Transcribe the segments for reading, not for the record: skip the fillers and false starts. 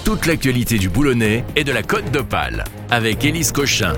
Toute l'actualité du Boulonnais et de la Côte d'Opale avec Élise Cochin.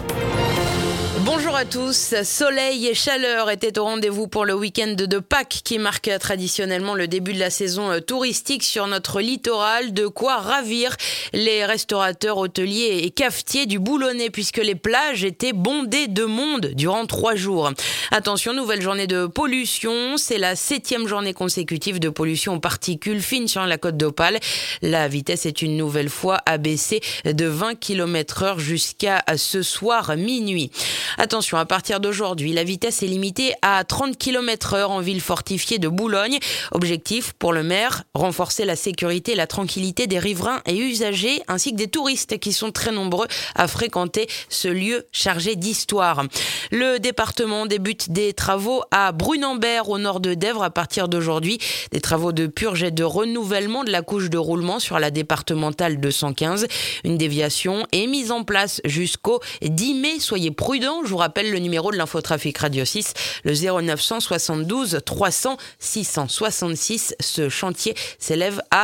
Bonjour à tous, soleil et chaleur étaient au rendez-vous pour le week-end de Pâques qui marque traditionnellement le début de la saison touristique sur notre littoral, de quoi ravir les restaurateurs, hôteliers et cafetiers du Boulonnais puisque les plages étaient bondées de monde durant 3 jours. Attention, nouvelle journée de pollution, c'est la 7e journée consécutive de pollution aux particules fines sur la Côte d'Opale. La vitesse est une nouvelle fois abaissée de 20 km/h jusqu'à ce soir minuit. Attention, à partir d'aujourd'hui, la vitesse est limitée à 30 km/h en ville fortifiée de Boulogne. Objectif pour le maire, renforcer la sécurité et la tranquillité des riverains et usagers ainsi que des touristes qui sont très nombreux à fréquenter ce lieu chargé d'histoire. Le département débute des travaux à Brunambert au nord de Dèvres à partir d'aujourd'hui. Des travaux de purge et de renouvellement de la couche de roulement sur la départementale 215. Une déviation est mise en place jusqu'au 10 mai. Soyez prudents. Je vous rappelle le numéro de l'infotrafic Radio 6, le 0972 300 666. Ce chantier s'élève à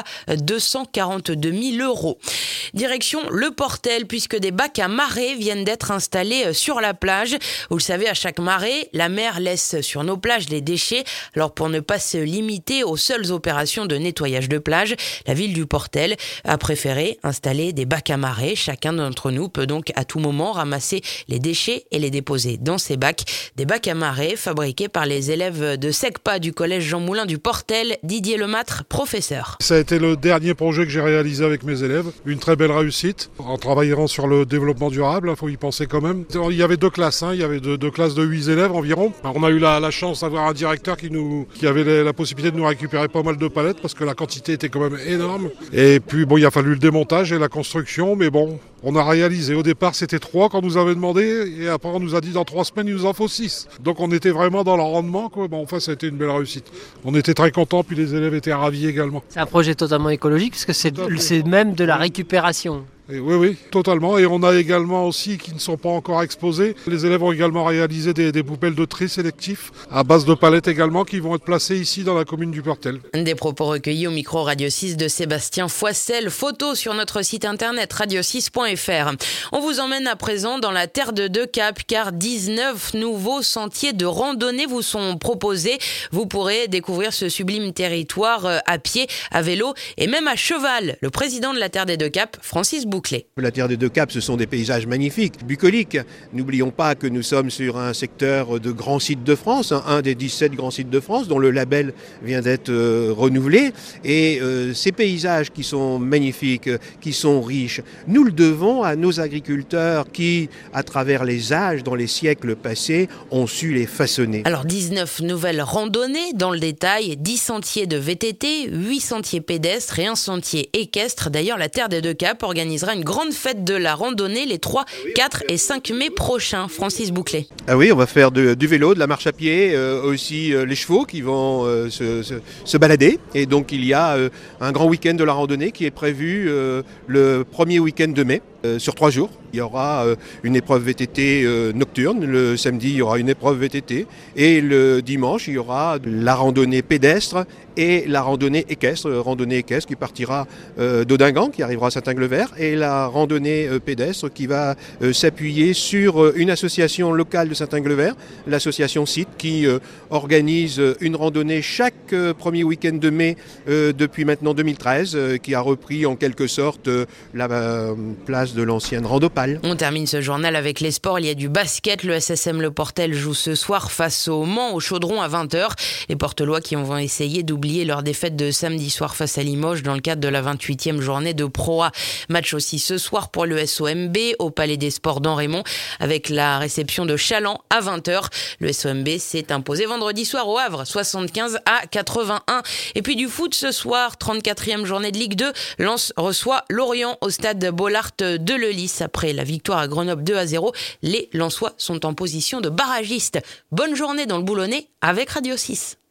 242 000 €. Direction le Portel, puisque des bacs à marée viennent d'être installés sur la plage. Vous le savez, à chaque marée, la mer laisse sur nos plages des déchets. Alors pour ne pas se limiter aux seules opérations de nettoyage de plage, la ville du Portel a préféré installer des bacs à marée. Chacun d'entre nous peut donc à tout moment ramasser les déchets et les déposer dans ces bacs. Des bacs à marée fabriqués par les élèves de SECPA du collège Jean Moulin du Portel. Didier Lemâtre, professeur. Ça a été le dernier projet que j'ai réalisé avec mes élèves. Une très belle réussite. En travaillant sur le développement durable, il faut y penser quand même. Il y avait 2 classes, il y avait deux classes de 8 élèves environ. Alors, on a eu la chance d'avoir un directeur qui avait la possibilité de nous récupérer pas mal de palettes parce que la quantité était quand même énorme. Et puis il a fallu le démontage et la construction, mais bon, on a réalisé. Au départ, c'était 3 qu'on nous avait demandé et après on nous a dit dans 3 semaines, il nous en faut 6. Donc on était vraiment dans le rendement, quoi. Enfin, ça a été une belle réussite. On était très contents, puis les élèves étaient ravis également. C'est un projet totalement écologique puisque c'est même de la récupération. Et oui, totalement. Et on a également aussi, qui ne sont pas encore exposés, les élèves ont également réalisé des poubelles de tri sélectif à base de palettes également qui vont être placées ici dans la commune du Portel. Des propos recueillis au micro Radio 6 de Sébastien Foissel. Photo sur notre site internet radio6.fr. On vous emmène à présent dans la terre de Decap car 19 nouveaux sentiers de randonnée vous sont proposés. Vous pourrez découvrir ce sublime territoire à pied, à vélo et même à cheval. Le président de la terre des Decap, Francis Bouclé. La terre des Decap, ce sont des paysages magnifiques, bucoliques. N'oublions pas que nous sommes sur un secteur de grands sites de France, un des 17 grands sites de France dont le label vient d'être renouvelé. Et ces paysages qui sont magnifiques, qui sont riches, nous le devons à nos agriculteurs qui, à travers les âges, dans les siècles passés, ont su les façonner. Alors 19 nouvelles randonnées dans le détail, 10 sentiers de VTT, 8 sentiers pédestres et un sentier équestre. D'ailleurs, la terre des Decap organisera une grande fête de la randonnée les 3, 4 et 5 mai prochains. Francis Bouclé. Ah oui, on va faire du vélo, de la marche à pied, aussi les chevaux qui vont se balader. Et donc il y a un grand week-end de la randonnée qui est prévu le premier week-end de mai. Sur 3 jours, il y aura une épreuve VTT nocturne. Le samedi, il y aura une épreuve VTT. Et le dimanche, il y aura la randonnée pédestre et la randonnée équestre qui partira d'Audingan, qui arrivera à Saint-Inglevert, et la randonnée pédestre qui va s'appuyer sur une association locale de Saint-Inglevert, l'association CIT, qui organise une randonnée chaque premier week-end de mai depuis maintenant 2013, qui a repris en quelque sorte la place de l'ancienne Randopale. On termine ce journal avec les sports. Il y a du basket. Le SSM Le Portel joue ce soir face au Mans, au Chaudron à 20h. Les Portelois qui vont essayer d'oublier leur défaite de samedi soir face à Limoges dans le cadre de la 28e journée de Pro A. Match aussi ce soir pour le SOMB au Palais des Sports d'Enrémont avec la réception de Chaland à 20h. Le SOMB s'est imposé vendredi soir au Havre, 75-81. Et puis du foot ce soir, 34e journée de Ligue 2. Lens reçoit Lorient au stade Bollaert de Lelys. Après la victoire à Grenoble 2-0, les Lensois sont en position de barragiste. Bonne journée dans le Boulonnais avec Radio 6.